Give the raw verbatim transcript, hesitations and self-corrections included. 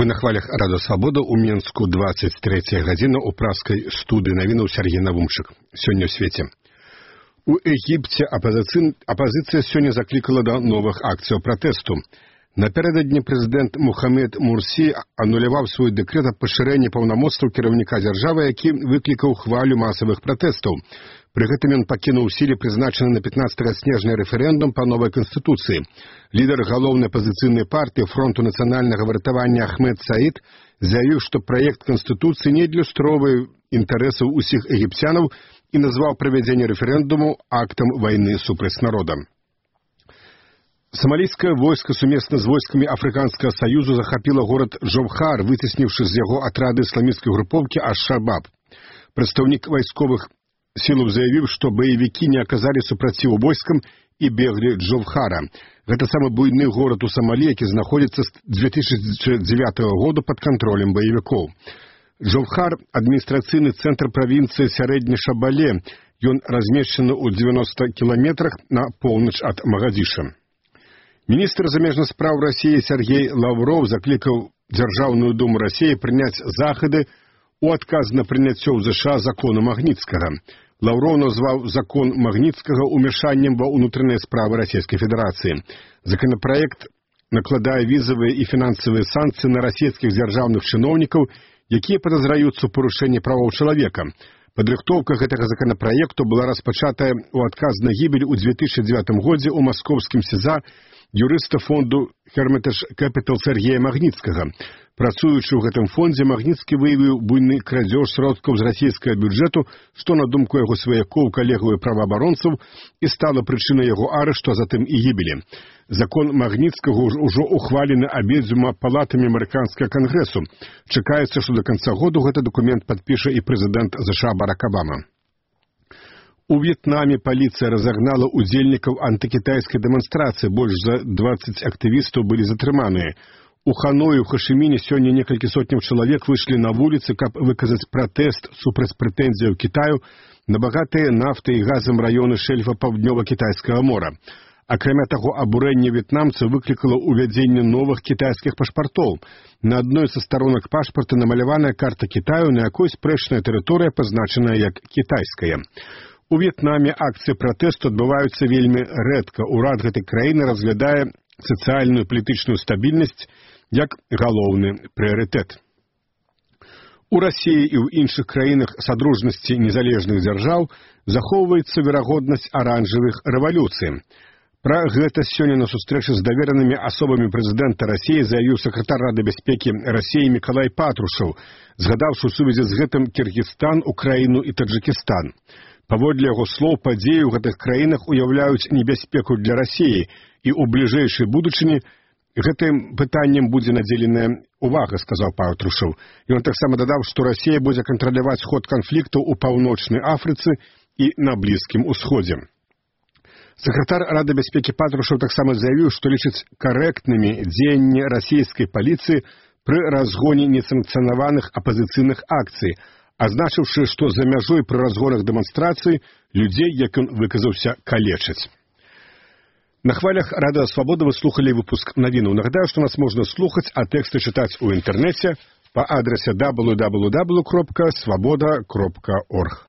Вы на хвалях Радио Свобода у Менску двадцать третья гадзіна у праскай студыі навінаў Сергей Навумчык. Сёння ў свеце. У Егіпце апозіцыя сёння заклікала да новых акцыяў пратэсту. Напярэдадні прэзідэнт Мухаммед Мурсі ануляваў свой дэкрэт аб пашырэнні паўнамоцтваў кіраўніка дзяржавы, які выклікаў хвалю масавых пратэстаў. Пры гэтым ён пакінуў у сіле прызначаны на пятнадцатага снежня рэферэндум па новай канстытуцыі. Лідар галоўнай апазіцыйнай партыі фронту нацыянальнага выратавання Ахмед Саід заявіў, што праект канстытуцыі не адлюстроўвае інтарэсаў усіх егіпцянаў і назваў правядзенне рэферэндуму актам вайны супраць народа. Сомалійскае войска сумесна з войскамі Афрыканскага саюзу захапіла горад Джоўхар, выцесніўшы з яго атрады ісламісцкай групоўкі Аш-Шабаб. Прадстаўнік вайсковых сілаў заявіў, што баевікі не аказалі супраціў войскам і беглі Джоўхара. Гэта самы буйны горад у Сомалі, які знаходзіцца з дзве тысячы дзевятага года пад кантролем баевікоў. Джоўхар – адміністрацыйны цэнтр правінцыі Сярэдні Шабале. Ён размешчаны ў дзевяноста кіламетрах на поўнач ад Магадзіша. Міністр замежных спраў Расіі Сергей Лаўроў заклікаў Дзяржаўную думу Расіі прыняць захады у адказ на прыняццё ў ЗША закона Магніцкага. Лаўроў назваў закон Магніцкага умешаннем ва ўнутраныя справы Расійскай Федэрацыі. Законапраект накладае візавыя і фінансавыя санкцыі на расійскіх дзяржаўных чыноўнікаў, якія падазраюцца ў парушэнні правоў чалавека. Падрыхтоўка гэтага законапраекту была распачатая ў адказ на гібель у дзве тысячы дзевятым годзе ў маскоўскім СІЗА юрыста фонду Hermitage Capital Сергея Магніцкага. Працуючы ў гэтым фондзе, Магніцкі выявіў буйны крадзеж сродкаў з расійскага бюджэту, што, на думку яго сваякоў, калегаў і праваабаронцаў, і стала прычынай яго арышту, а затым і гібелі. Закон Магніцкага ўжо ухвалены абедзвюма палатамі амерыканскага кангрэсу. Чакаецца, што да канца году гэты дакумент падпіша і прэзідэнт ЗША Барак Абама. У В'етнаме паліцыя разагнала удзельнікаў антыкітайскай дэманстрацыі. Больш за дваццаць актывістаў былі затрыманыя. У Ханоі, у Хашыміне сёння некалькі сотняў чалавек выйшлі на вуліцы, каб выказаць пратэст супраць прэтэнзіяў Кітаю на багатыя нафтай і газам раёны шэльфа паўднёва-кітайскага мора. Акрамя таго, абурэнне в'етнамцаў выклікала ўвядзенне новых кітайскіх пашпартоў. На адной са старонак пашпарта намаляваная карта Кітаю, на якой спрэчная тэрыторыя пазначаная як кітайская. У В'етнаме акцыі пратэсту адбываюцца вельмі рэдка. Урад гэтай краіны разглядае сацыяльную палітычную стабільнасць як галоўны прыярытэт. У Расіі і ў іншых краінах садружнасці незалежных дзяржаў захоўваецца верагоднасць аранжавых рэвалюцый. Пра гэта сёння на сустрэчы з даверанымі асобамі прэзідэнта Расіі заявіў сакратар Рады бяспекі Расіі Мікалай Патрушаў, згадаўшы ў сувязі з гэтым Кіргізстан, Украіну і Таджыкістан. Паводле яго слоў, падзеі ў гэтых краінах уяўляюць небяспеку для Расіі, і ў бліжэйшай будучыні гэтым пытаннем будзе надзеленая ўвага, сказаў Патрушаў. Ён таксама дадаў, што Расія будзе кантраляваць ход канфліктаў у Паўночнай Афрыцы і на Блізкім Усходзе. Сакратар Рады бяспекі Патрушаў таксама заявіў, што лічыць карэктнымі дзеянні расійскай паліцыі пры разгоне несанкцыянаваных апазіцыйных акцый, азначыўшы, што за мяжой пры разгонах дэманстрацый людзей, як ён выказаўся, калечаць. На хвалях Радио Свобода вы слухали выпуск навінаў. Нагадаю, што нас можна слухаць, а тэксты чытаць у інтэрнэце па адрасе дабл ю дабл ю дабл ю крапка свобода крапка орг.